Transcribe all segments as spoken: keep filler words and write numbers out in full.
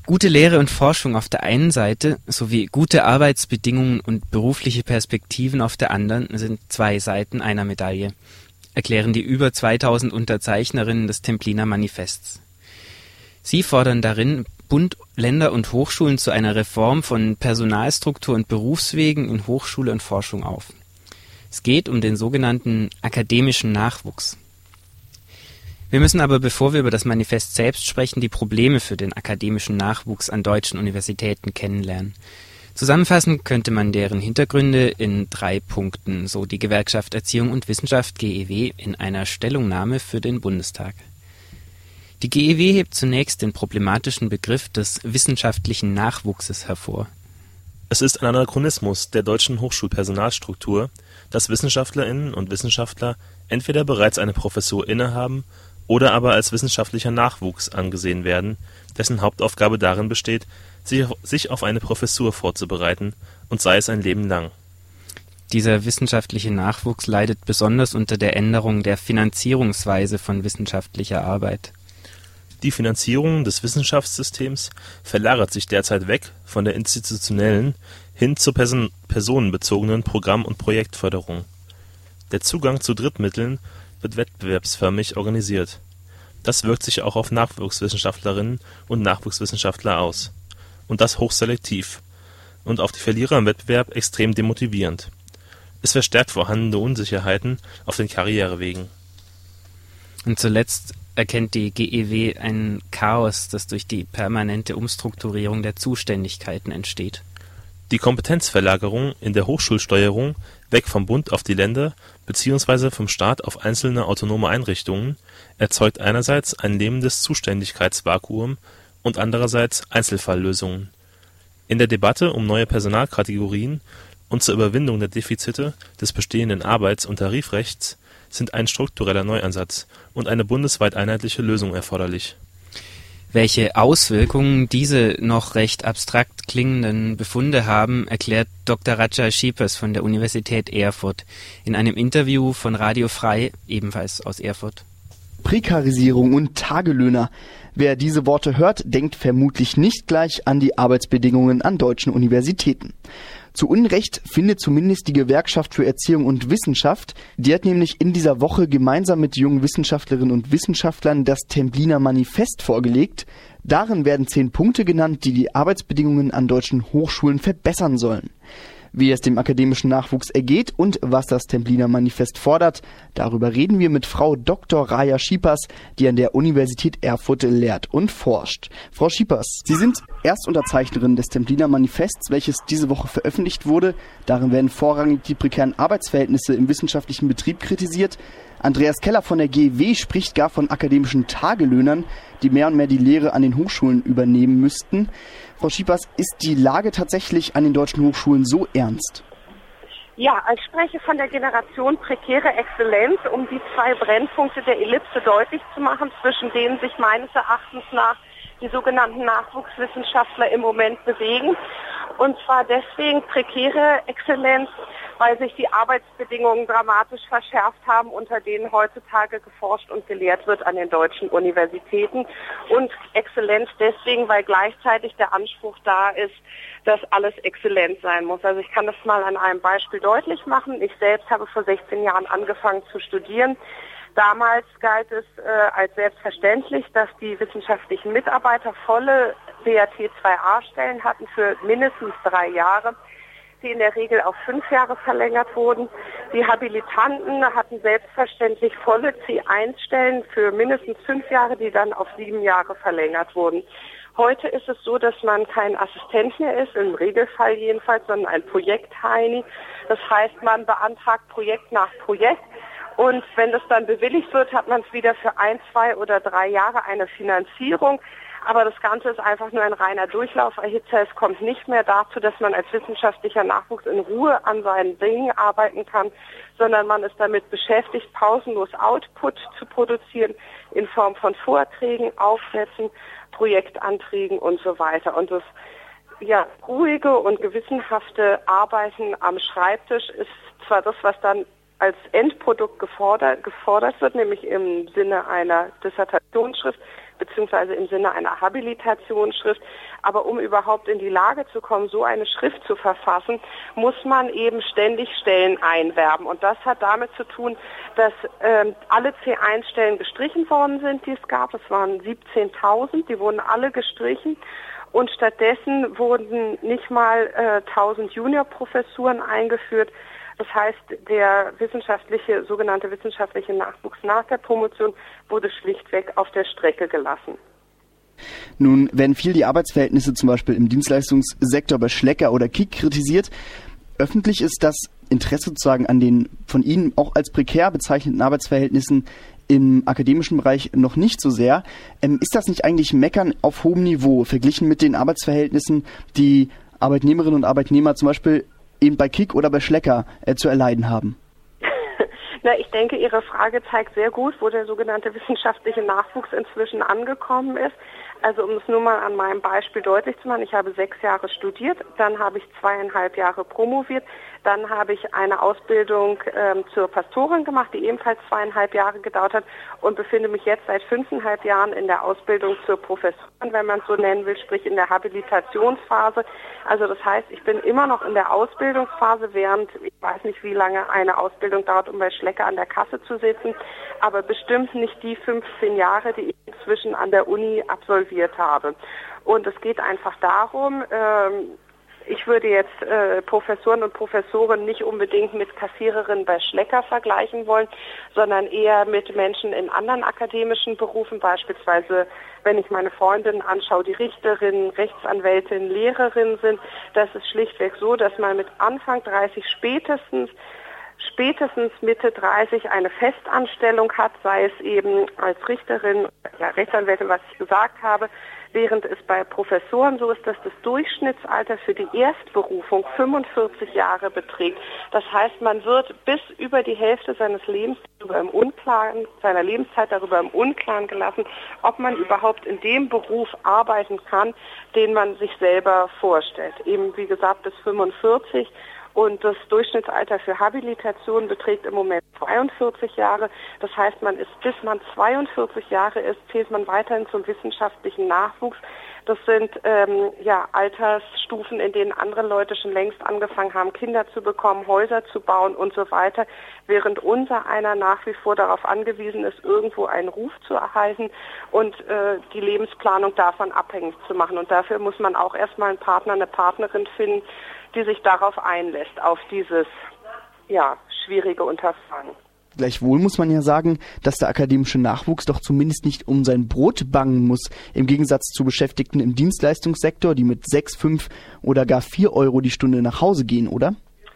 Gute Lehre und Forschung auf der einen Seite sowie gute Arbeitsbedingungen und berufliche Perspektiven auf der anderen sind zwei Seiten einer Medaille, erklären die über zweitausend Unterzeichnerinnen des Templiner Manifests. Sie fordern darin Bund, Länder und Hochschulen zu einer Reform von Personalstruktur und Berufswegen in Hochschule und Forschung auf. Es geht um den sogenannten akademischen Nachwuchs. Wir müssen aber, bevor wir über das Manifest selbst sprechen, die Probleme für den akademischen Nachwuchs an deutschen Universitäten kennenlernen. Zusammenfassen könnte man deren Hintergründe in drei Punkten, so die Gewerkschaft Erziehung und Wissenschaft G E W in einer Stellungnahme für den Bundestag. Die G E W hebt zunächst den problematischen Begriff des wissenschaftlichen Nachwuchses hervor. Es ist ein Anachronismus der deutschen Hochschulpersonalstruktur, dass WissenschaftlerInnen und Wissenschaftler entweder bereits eine Professur innehaben oder aber als wissenschaftlicher Nachwuchs angesehen werden, dessen Hauptaufgabe darin besteht, sich auf eine Professur vorzubereiten, und sei es ein Leben lang. Dieser wissenschaftliche Nachwuchs leidet besonders unter der Änderung der Finanzierungsweise von wissenschaftlicher Arbeit. Die Finanzierung des Wissenschaftssystems verlagert sich derzeit weg von der institutionellen hin zur person personenbezogenen Programm- und Projektförderung. Der Zugang zu Drittmitteln wird wettbewerbsförmig organisiert. Das wirkt sich auch auf Nachwuchswissenschaftlerinnen und Nachwuchswissenschaftler aus. Und das hochselektiv. Und auf die Verlierer im Wettbewerb extrem demotivierend. Es verstärkt vorhandene Unsicherheiten auf den Karrierewegen. Und zuletzt erkennt die G E W ein Chaos, das durch die permanente Umstrukturierung der Zuständigkeiten entsteht. Die Kompetenzverlagerung in der Hochschulsteuerung weg vom Bund auf die Länder bzw. vom Staat auf einzelne autonome Einrichtungen erzeugt einerseits ein lähmendes Zuständigkeitsvakuum und andererseits Einzelfalllösungen. In der Debatte um neue Personalkategorien und zur Überwindung der Defizite des bestehenden Arbeits- und Tarifrechts sind ein struktureller Neuansatz und eine bundesweit einheitliche Lösung erforderlich. Welche Auswirkungen diese noch recht abstrakt klingenden Befunde haben, erklärt Doktor Raja Schiepers von der Universität Erfurt in einem Interview von Radio Frei, ebenfalls aus Erfurt. Prekarisierung und Tagelöhner. Wer diese Worte hört, denkt vermutlich nicht gleich an die Arbeitsbedingungen an deutschen Universitäten. Zu Unrecht findet zumindest die Gewerkschaft für Erziehung und Wissenschaft. Die hat nämlich in dieser Woche gemeinsam mit jungen Wissenschaftlerinnen und Wissenschaftlern das Templiner Manifest vorgelegt. Darin werden zehn Punkte genannt, die die Arbeitsbedingungen an deutschen Hochschulen verbessern sollen. Wie es dem akademischen Nachwuchs ergeht und was das Templiner Manifest fordert, darüber reden wir mit Frau Doktor Raja Schiepers, die an der Universität Erfurt lehrt und forscht. Frau Schiepers, Sie sind Erstunterzeichnerin des Templiner Manifests, welches diese Woche veröffentlicht wurde. Darin werden vorrangig die prekären Arbeitsverhältnisse im wissenschaftlichen Betrieb kritisiert. Andreas Keller von der G E W spricht gar von akademischen Tagelöhnern, die mehr und mehr die Lehre an den Hochschulen übernehmen müssten. Frau Schiepers, ist die Lage tatsächlich an den deutschen Hochschulen so ernst? Ja, ich spreche von der Generation prekäre Exzellenz, um die zwei Brennpunkte der Ellipse deutlich zu machen, zwischen denen sich meines Erachtens nach die sogenannten Nachwuchswissenschaftler im Moment bewegen. Und zwar deswegen prekäre Exzellenz, weil sich die Arbeitsbedingungen dramatisch verschärft haben, unter denen heutzutage geforscht und gelehrt wird an den deutschen Universitäten. Und Exzellenz deswegen, weil gleichzeitig der Anspruch da ist, dass alles exzellent sein muss. Also ich kann das mal an einem Beispiel deutlich machen. Ich selbst habe vor sechzehn Jahren angefangen zu studieren. Damals galt es äh, als selbstverständlich, dass die wissenschaftlichen Mitarbeiter volle B A T zwei a Stellen hatten für mindestens drei Jahre, die in der Regel auf fünf Jahre verlängert wurden. Die Habilitanten hatten selbstverständlich volle C eins Stellen für mindestens fünf Jahre, die dann auf sieben Jahre verlängert wurden. Heute ist es so, dass man kein Assistent mehr ist, im Regelfall jedenfalls, sondern ein Projekt-Heini. Das heißt, man beantragt Projekt nach Projekt. Und wenn das dann bewilligt wird, hat man es wieder für ein, zwei oder drei Jahre eine Finanzierung. Aber das Ganze ist einfach nur ein reiner Durchlauferhitzer. Es kommt nicht mehr dazu, dass man als wissenschaftlicher Nachwuchs in Ruhe an seinen Dingen arbeiten kann, sondern man ist damit beschäftigt, pausenlos Output zu produzieren in Form von Vorträgen, Aufsätzen, Projektanträgen und so weiter. Und das ja, ruhige und gewissenhafte Arbeiten am Schreibtisch ist zwar das, was dann als Endprodukt gefordert, gefordert wird, nämlich im Sinne einer Dissertationsschrift, beziehungsweise im Sinne einer Habilitationsschrift. Aber um überhaupt in die Lage zu kommen, so eine Schrift zu verfassen, muss man eben ständig Stellen einwerben. Und das hat damit zu tun, dass ähm, alle C eins Stellen gestrichen worden sind, die es gab. Es waren siebzehntausend, die wurden alle gestrichen. Und stattdessen wurden nicht mal äh, tausend Juniorprofessuren eingeführt. Das heißt, der wissenschaftliche, sogenannte wissenschaftliche Nachwuchs nach der Promotion wurde schlichtweg auf der Strecke gelassen. Nun werden viel die Arbeitsverhältnisse zum Beispiel im Dienstleistungssektor bei Schlecker oder K I K kritisiert. Öffentlich ist das Interesse sozusagen an den von Ihnen auch als prekär bezeichneten Arbeitsverhältnissen im akademischen Bereich noch nicht so sehr. Ähm, ist das nicht eigentlich Meckern auf hohem Niveau, verglichen mit den Arbeitsverhältnissen, die Arbeitnehmerinnen und Arbeitnehmer zum Beispiel eben bei K I K oder bei Schlecker äh, zu erleiden haben? Na, ich denke, Ihre Frage zeigt sehr gut, wo der sogenannte wissenschaftliche Nachwuchs inzwischen angekommen ist. Also um es nur mal an meinem Beispiel deutlich zu machen, ich habe sechs Jahre studiert, dann habe ich zweieinhalb Jahre promoviert, dann habe ich eine Ausbildung ähm, zur Pastorin gemacht, die ebenfalls zweieinhalb Jahre gedauert hat und befinde mich jetzt seit fünfeinhalb Jahren in der Ausbildung zur Professorin, wenn man es so nennen will, sprich in der Habilitationsphase. Also das heißt, ich bin immer noch in der Ausbildungsphase, während ich weiß nicht, wie lange eine Ausbildung dauert, um bei Schlecker an der Kasse zu sitzen, aber bestimmt nicht die fünfzehn Jahre, die ich inzwischen an der Uni absolviert habe. Und es geht einfach darum, ähm, ich würde jetzt äh, Professoren und Professoren nicht unbedingt mit Kassiererinnen bei Schlecker vergleichen wollen, sondern eher mit Menschen in anderen akademischen Berufen, beispielsweise wenn ich meine Freundinnen anschaue, die Richterinnen, Rechtsanwältinnen, Lehrerinnen sind. Das ist schlichtweg so, dass man mit Anfang dreißig spätestens spätestens Mitte dreißig eine Festanstellung hat, sei es eben als Richterin, ja, Rechtsanwältin, was ich gesagt habe, während es bei Professoren so ist, dass das Durchschnittsalter für die Erstberufung fünfundvierzig Jahre beträgt. Das heißt, man wird bis über die Hälfte seines Lebens darüber im Unklaren, seiner Lebenszeit darüber im Unklaren gelassen, ob man überhaupt in dem Beruf arbeiten kann, den man sich selber vorstellt. Eben, wie gesagt, bis fünfundvierzig. Und das Durchschnittsalter für Habilitation beträgt im Moment zweiundvierzig Jahre. Das heißt, man ist, bis man zweiundvierzig Jahre ist, zählt man weiterhin zum wissenschaftlichen Nachwuchs. Das sind ähm, ja Altersstufen, in denen andere Leute schon längst angefangen haben, Kinder zu bekommen, Häuser zu bauen und so weiter, während unser einer nach wie vor darauf angewiesen ist, irgendwo einen Ruf zu erhalten und äh, die Lebensplanung davon abhängig zu machen. Und dafür muss man auch erstmal einen Partner, eine Partnerin finden, die sich darauf einlässt, auf dieses ja, schwierige Unterfangen. Gleichwohl muss man ja sagen, dass der akademische Nachwuchs doch zumindest nicht um sein Brot bangen muss, im Gegensatz zu Beschäftigten im Dienstleistungssektor, die mit sechs, fünf oder gar vier Euro die Stunde nach Hause gehen, oder?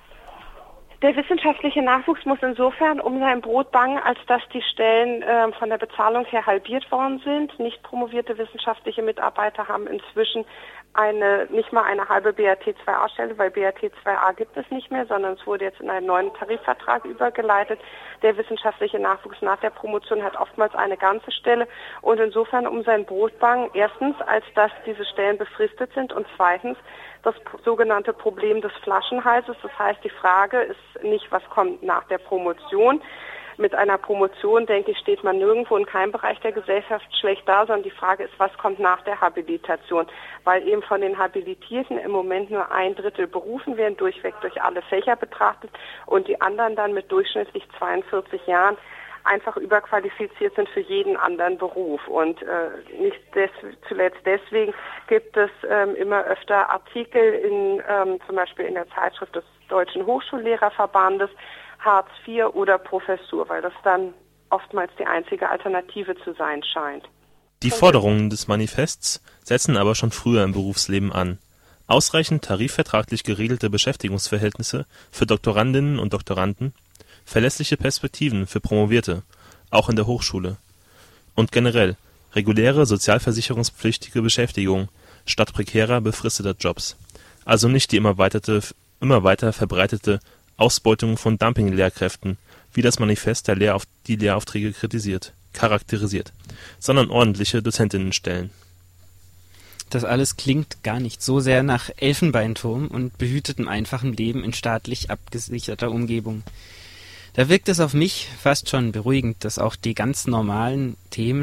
Der wissenschaftliche Nachwuchs muss insofern um sein Brot bangen, als dass die Stellen äh, von der Bezahlung her halbiert worden sind. Nicht promovierte wissenschaftliche Mitarbeiter haben inzwischen eine nicht mal eine halbe B A T zwei A Stelle, weil B A T zwei A gibt es nicht mehr, sondern es wurde jetzt in einen neuen Tarifvertrag übergeleitet. Der wissenschaftliche Nachwuchs nach der Promotion hat oftmals eine ganze Stelle und insofern um sein Brot bangen. Erstens, als dass diese Stellen befristet sind und zweitens, das sogenannte Problem des Flaschenhalses. Das heißt, die Frage ist nicht, was kommt nach der Promotion. Mit einer Promotion, denke ich, steht man nirgendwo in keinem Bereich der Gesellschaft schlecht da, sondern die Frage ist, was kommt nach der Habilitation? Weil eben von den Habilitierten im Moment nur ein Drittel berufen werden, durchweg durch alle Fächer betrachtet und die anderen dann mit durchschnittlich zweiundvierzig Jahren einfach überqualifiziert sind für jeden anderen Beruf. Und äh, nicht des, zuletzt deswegen gibt es ähm, immer öfter Artikel in ähm, zum Beispiel in der Zeitschrift des Deutschen Hochschullehrerverbandes, Hartz vier oder Professur, weil das dann oftmals die einzige Alternative zu sein scheint. Die Forderungen des Manifests setzen aber schon früher im Berufsleben an. Ausreichend tarifvertraglich geregelte Beschäftigungsverhältnisse für Doktorandinnen und Doktoranden, verlässliche Perspektiven für Promovierte, auch in der Hochschule. Und generell reguläre sozialversicherungspflichtige Beschäftigung statt prekärer, befristeter Jobs. Also nicht die immer, weiterte, immer weiter verbreitete Ausbeutung von Dumping-Lehrkräften, wie das Manifest der Lehrauf- die Lehraufträge kritisiert, charakterisiert, sondern ordentliche Dozentinnenstellen. Das alles klingt gar nicht so sehr nach Elfenbeinturm und behütetem einfachen Leben in staatlich abgesicherter Umgebung. Da wirkt es auf mich fast schon beruhigend, dass auch die ganz normalen Themen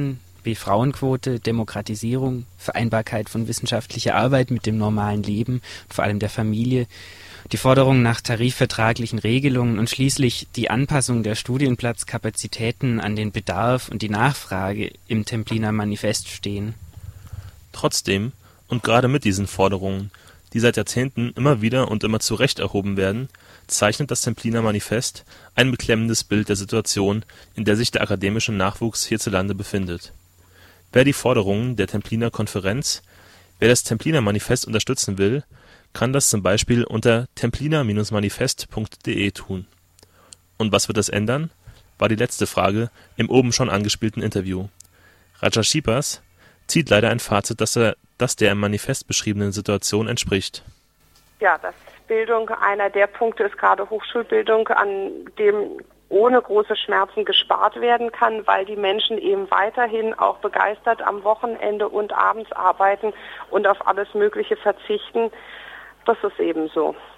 B Frauenquote, Demokratisierung, Vereinbarkeit von wissenschaftlicher Arbeit mit dem normalen Leben, vor allem der Familie, die Forderung nach tarifvertraglichen Regelungen und schließlich die Anpassung der Studienplatzkapazitäten an den Bedarf und die Nachfrage im Templiner Manifest stehen. Trotzdem und gerade mit diesen Forderungen, die seit Jahrzehnten immer wieder und immer zu Recht erhoben werden, zeichnet das Templiner Manifest ein beklemmendes Bild der Situation, in der sich der akademische Nachwuchs hierzulande befindet. Wer die Forderungen der Templiner Konferenz, wer das Templiner Manifest unterstützen will, kann das zum Beispiel unter templiner Manifest punkt de tun. Und was wird das ändern? War die letzte Frage im oben schon angespielten Interview. Raja Schipas zieht leider ein Fazit, dass er, das der im Manifest beschriebenen Situation entspricht. Ja, dass Bildung einer der Punkte ist, gerade Hochschulbildung, an dem ohne große Schmerzen gespart werden kann, weil die Menschen eben weiterhin auch begeistert am Wochenende und abends arbeiten und auf alles Mögliche verzichten. Das ist eben so.